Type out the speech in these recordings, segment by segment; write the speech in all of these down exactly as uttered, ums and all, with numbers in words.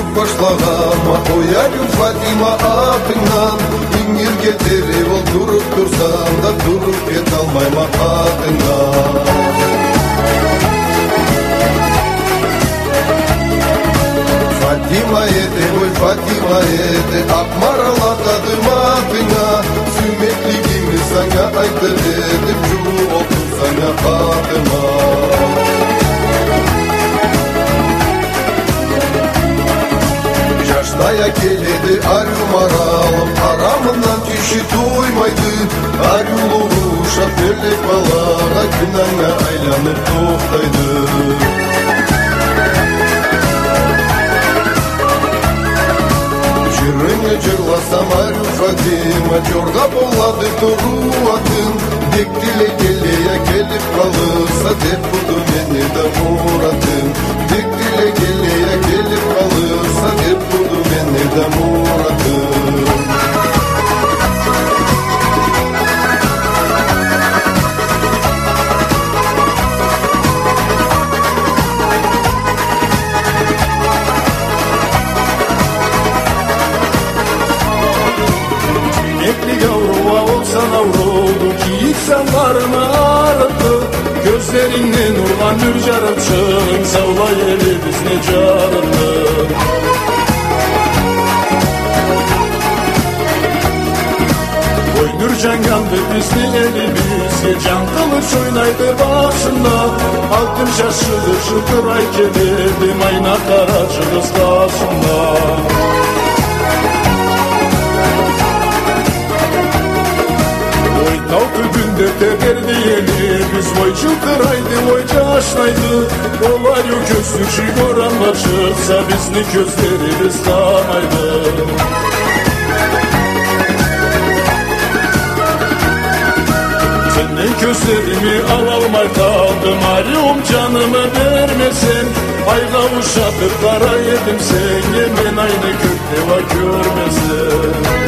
башлаганма коярым Фатима атыңнан иңир кетери бол туруп турсам да туруп кете алмайм атыңнан Фатима эте ой Фатима эте ак марал атадым атыңа сүймеклигимди сага айтып едим жоокту сага катыма Жаштая келеді арю маралым арамынан тиши туймайды арюлу ушак берлек балага күнаңа айланып токтайды Жырыңы жырласам арю Фатима жорга болады туруу атын дектиле келея келип калырса деп буду мени да муратым дектиле келея келип калырса деп буду мени да муратым Sanlarını ağrıttı gözlerinden nurlan nur jarıp çığın savla eli bizne carındı Oy Nurcan yandı bizni elimizge can kılıç oynaydı başında altın şaşıdı şıkıray kelirdim ayna karacı kız karşında Tau tübünde tegerdi yeni biz vay çılkıraydı vay caşlaydı Olar yok gözlükçü goranlar çıksa bizni gözlerimiz kanaydı Senin gözlerimi alalmay kaldım arıyorum canımı vermesen Ayla uşatıp kara yedim sen yemin aynı kökte var görmesen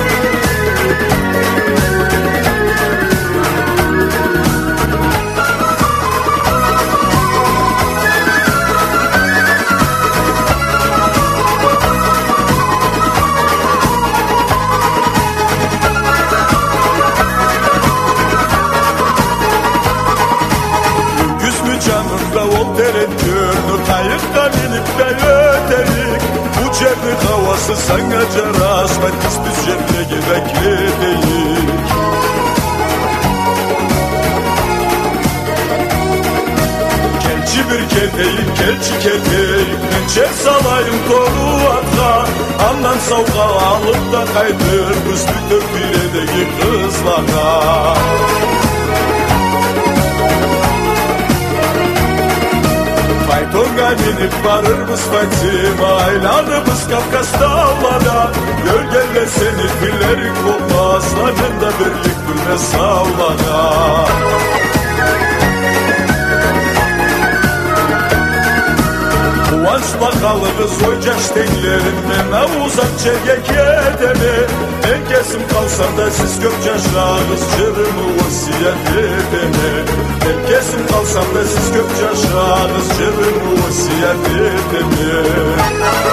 Kayıkta binip de öterik Bu cennet havası sana carasmayt Biz biz cennete bekledik Kelçi bir kedeyik, kelçi kedeyik Mençer salayım kolu atla Andan savga alıp da kaydır Biz bütün bir edeki kızlara Faytonga binip varırmız Fatima Aylanımız Kafkas dağlara Gölgeler seni pillerin kopmaz Acında birlik bilmez savlara Kıvançla kalırız ocaş teklerinden Avuzak çergek edemi Ben kesim kalsam da siz gökçaşlarız Cırımı vasiyet edemi Ben kesim kalsam da siz gökçaşlarız Cırımı vasiyet edemi